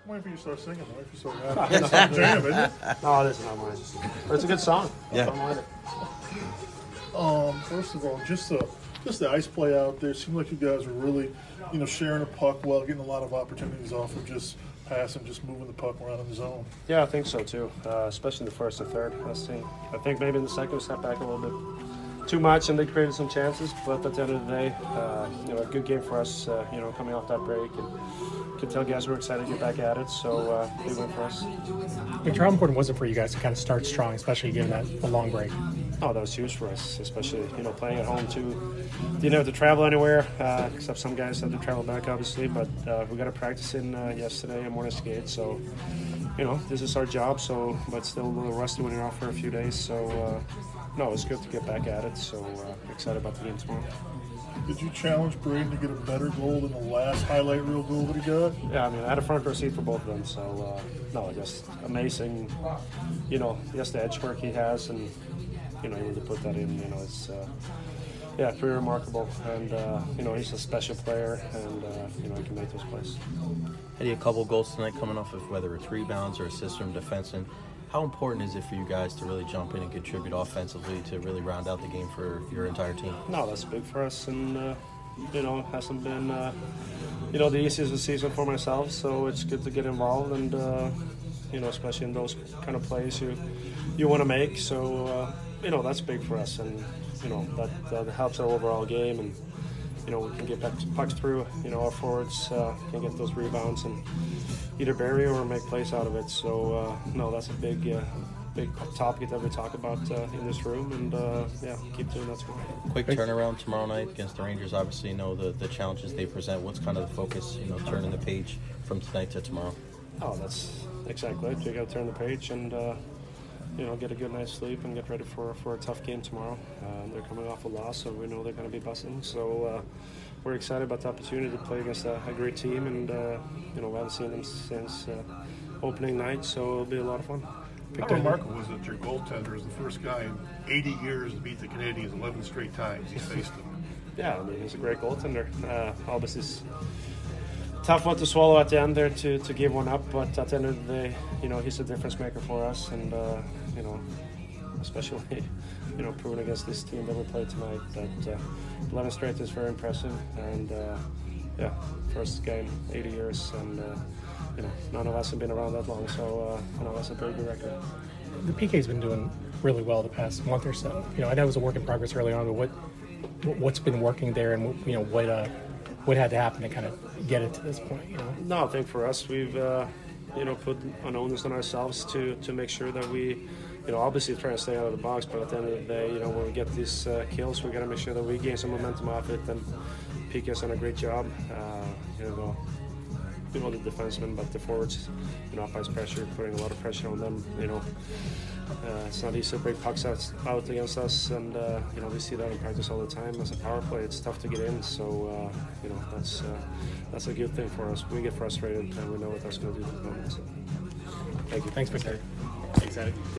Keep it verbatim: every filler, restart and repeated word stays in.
I'm waiting for you to start singing, though, if you're so happy. It's not jam, isn't it? No, this is not mine. But it's a good song. Yeah. I'm with it. Um, first of all, just the just the ice play out there. Seemed like you guys were really, you know, sharing the puck well, getting a lot of opportunities off of just passing, just moving the puck around in the zone. Yeah, I think so too. Uh, especially in the first and third. I think. I think maybe in the second we stepped back a little bit too much, and they created some chances. But at the end of the day, uh, you know, a good game for us. Uh, you know, coming off that break, and could tell guys were excited to get back at it. So uh, big win for us. Victor, how important was it for you guys to kind of start strong, especially given that a long break? Oh, that was huge for us, especially, you know, playing at home too. Didn't have to travel anywhere, uh, except some guys had to travel back, obviously. But uh, we got to practice in uh, yesterday and morning skate. So, you know, this is our job. So, but still a little rusty when you're off for a few days. So, uh, no, it's good to get back at it. So, uh, excited about the game tomorrow. Did you challenge Braden to get a better goal than the last highlight reel goal that he got? Yeah, I mean, I had a front row seat for both of them. So, uh, no, just amazing. You know, just the edge work he has, and you know, able to put that in. You know, it's uh, yeah, pretty remarkable. And uh, you know, he's a special player, and uh, you know, he can make those plays. Had a couple goals tonight coming off of whether it's rebounds or assists from defensemen. How important is it for you guys to really jump in and contribute offensively to really round out the game for your entire team? No, that's big for us, and uh, you know, it hasn't been uh, you know the easiest of the season for myself. So it's good to get involved, and uh, you know, especially in those kind of plays you you want to make. So uh, you know, that's big for us, and you know that, that helps our overall game, and you know, we can get back pucks through. You know, our forwards uh, can get those rebounds and either bury or make plays out of it. So uh, no, that's a big, uh, big topic that we talk about uh, in this room, and uh, yeah, keep doing that. Quick turnaround tomorrow night against the Rangers. Obviously, you know the the challenges they present. What's kind of the focus? You know, turning the page from tonight to tomorrow. Oh, that's exactly it. You got to turn the page and uh, you know, get a good night's sleep and get ready for for a tough game tomorrow. Uh, they're coming off a loss, so we know they're going to be buzzing. So uh, we're excited about the opportunity to play against a, a great team, and uh, you know, we haven't seen them since uh, opening night, so it'll be a lot of fun. How remarkable was it your goaltender is the first guy in eighty years to beat the Canadians eleven straight times he faced them? Yeah, I mean, he's a great goaltender. Uh, obviously, it's tough one to swallow at the end there to, to give one up, but at the end of the day, you know, he's a difference maker for us, and uh, you know, especially you know, proving against this team that we played tonight that uh, eleven straight is very impressive, and uh, yeah, first game eighty years, and uh, you know, none of us have been around that long, so uh, you know, that's a very good record. The P K's been doing really well the past month or so. You know, I know it was a work in progress early on, but what what's been working there, and you know, what uh, what had to happen to kind of get it to this point? You know, no, I think for us, we've uh, you know, put an onus on ourselves to to make sure that we, you know, obviously try to stay out of the box, but at the end of the day, you know, when we get these uh, kills, we got to make sure that we gain some momentum off it. And P K's done a great job. Uh, you know, you know, the defensemen, but the forwards, you know, up ice pressure, putting a lot of pressure on them. You know, uh, it's not easy to break pucks out, out against us, and uh, you know, we see that in practice all the time. As a power play, it's tough to get in, so uh, you know, that's uh, that's a good thing for us. We get frustrated, and we know what that's going to do to the opponent. So, thank you. thanks, Victor. Excited.